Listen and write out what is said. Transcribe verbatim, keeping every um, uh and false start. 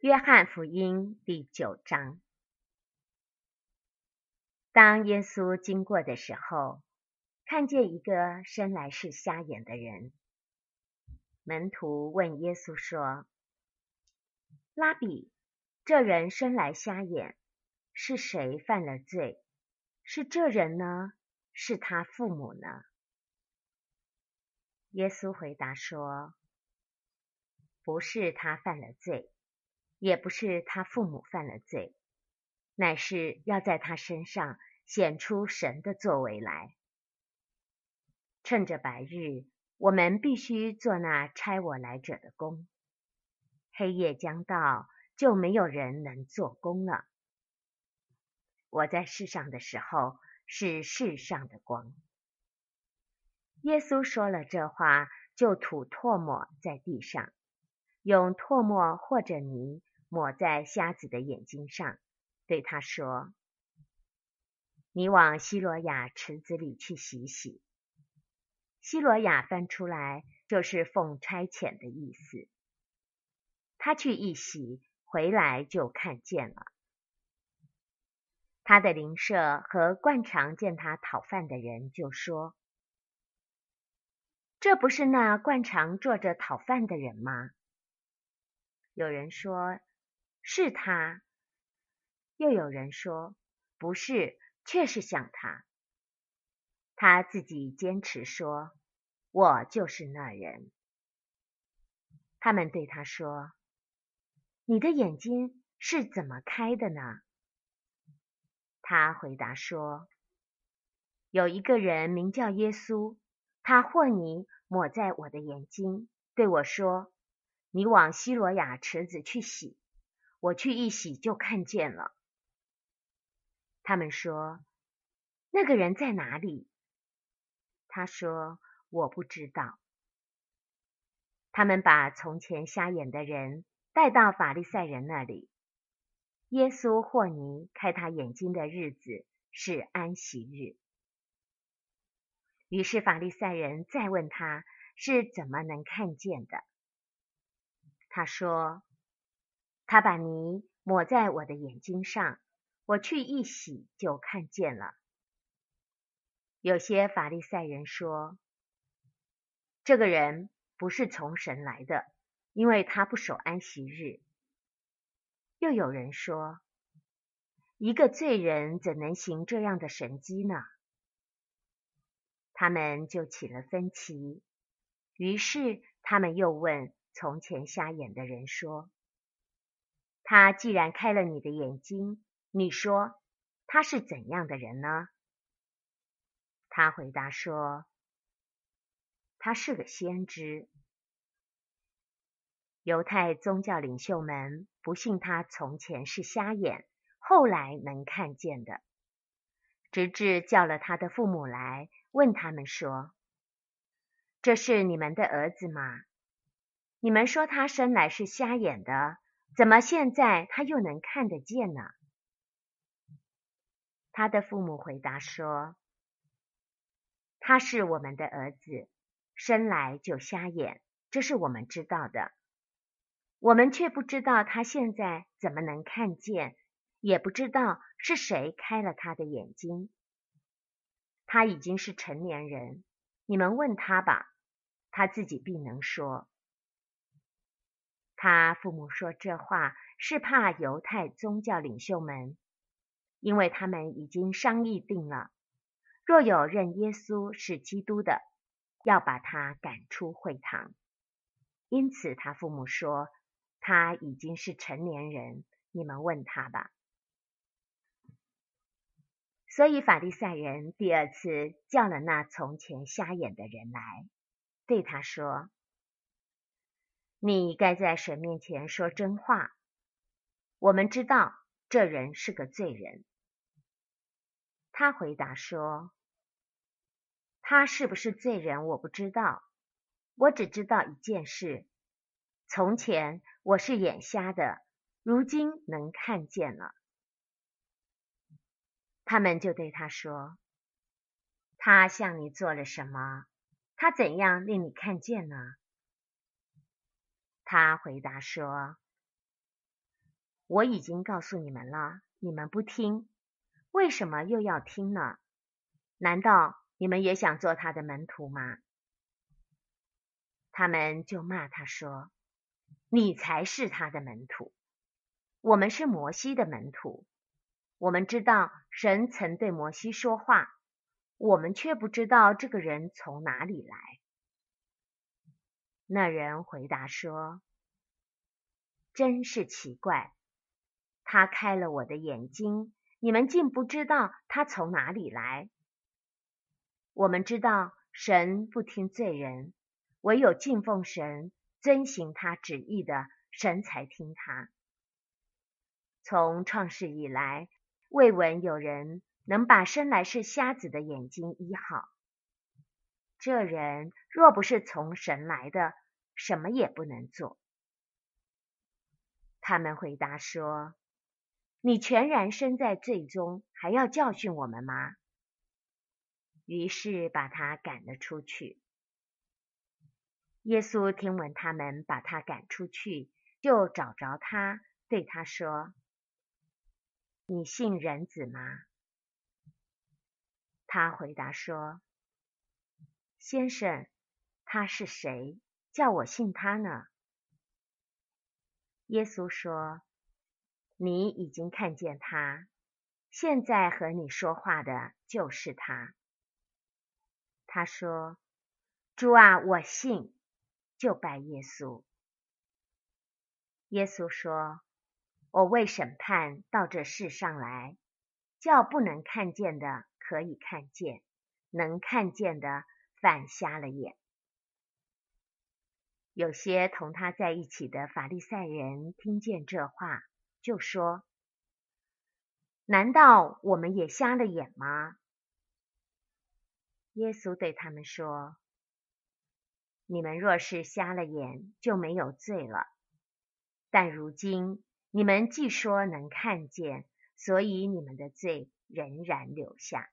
约翰福音第九章。当耶稣经过的时候，看见一个生来是瞎眼的人。门徒问耶稣说：拉比，这人生来瞎眼，是谁犯了罪？是这人呢？是他父母呢？耶稣回答说：不是他犯了罪，也不是他父母犯了罪，乃是要在他身上显出神的作为来。趁着白日，我们必须做那差我来者的工。黑夜将到，就没有人能做工了。我在世上的时候，是世上的光。耶稣说了这话，就吐唾沫在地上，用唾沫或者泥抹在瞎子的眼睛上，对他说：你往西罗亚池子里去洗洗。西罗亚翻出来就是奉差遣的意思。他去一洗，回来就看见了。他的邻舍和惯常见他讨饭的人就说：这不是那惯常坐着讨饭的人吗？有人说是他，又有人说不是，却是像他。他自己坚持说：我就是那人。他们对他说：你的眼睛是怎么开的呢？他回答说：有一个人名叫耶稣，他和泥抹在我的眼睛，对我说：你往西罗亚池子去洗。我去一洗就看见了。他们说：那个人在哪里？他说：我不知道。他们把从前瞎眼的人带到法利赛人那里。耶稣和泥开他眼睛的日子是安息日。于是法利赛人再问他是怎么能看见的。他说：他把泥抹在我的眼睛上，我去一洗就看见了。有些法利赛人说：这个人不是从神来的，因为他不守安息日。又有人说：一个罪人怎能行这样的神迹呢？他们就起了分歧。于是他们又问从前瞎眼的人说：他既然开了你的眼睛，你说他是怎样的人呢？他回答说：他是个先知。犹太宗教领袖们不信他从前是瞎眼，后来能看见的，直至叫了他的父母来，问他们说：这是你们的儿子吗？你们说他生来是瞎眼的，怎么现在他又能看得见呢？他的父母回答说：他是我们的儿子，生来就瞎眼，这是我们知道的。我们却不知道他现在怎么能看见，也不知道是谁开了他的眼睛。他已经是成年人，你们问他吧，他自己必能说。他父母说这话是怕犹太宗教领袖们，因为他们已经商议定了，若有认耶稣是基督的，要把他赶出会堂。因此他父母说，他已经是成年人，你们问他吧。所以法利赛人第二次叫了那从前瞎眼的人来，对他说：你该在神面前说真话。我们知道这人是个罪人。他回答说：他是不是罪人我不知道，我只知道一件事，从前我是眼瞎的，如今能看见了。他们就对他说：他向你做了什么？他怎样令你看见呢？他回答说： 我已经告诉你们了，你们不听，为什么又要听呢？难道你们也想做他的门徒吗？”他们就骂他说：“你才是他的门徒，我们是摩西的门徒。我们知道神曾对摩西说话，我们却不知道这个人从哪里来。”那人回答说：“真是奇怪，他开了我的眼睛，你们竟不知道他从哪里来。我们知道神不听罪人，唯有敬奉神、遵行他旨意的，神才听他。从创世以来，未闻有人能把生来是瞎子的眼睛医好。这人若不是从神来的，什么也不能做。”他们回答说：“你全然身在罪中，还要教训我们吗？”于是把他赶了出去。耶稣听闻他们把他赶出去，就找着他，对他说：“你信人子吗？”他回答说：“先生，他是谁？叫我信他呢？”耶稣说：“你已经看见他，现在和你说话的就是他。”他说：“主啊，我信。”就拜耶稣。耶稣说：“我为审判到这世上来，叫不能看见的可以看见，能看见的反瞎了眼。”有些同他在一起的法利赛人听见这话，就说：“难道我们也瞎了眼吗？”耶稣对他们说：“你们若是瞎了眼，就没有罪了。但如今你们既说能看见，所以你们的罪仍然留下。”